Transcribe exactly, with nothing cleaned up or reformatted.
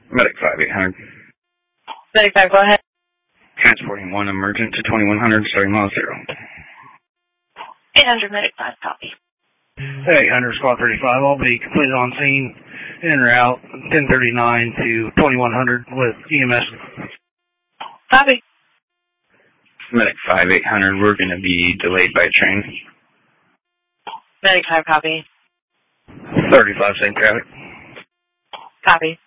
Medic five eight hundred. Medic five, go ahead. Transporting one emergent to twenty-one hundred, starting mile zero. eight hundred, Medic five, copy. eight hundred, Squad thirty-five, all be completed on scene, in or out, ten thirty-nine to twenty-one hundred with E M S. Copy. Medic five eight hundred, we're going to be delayed by train. Medic five, copy. thirty-five, same traffic. Copy.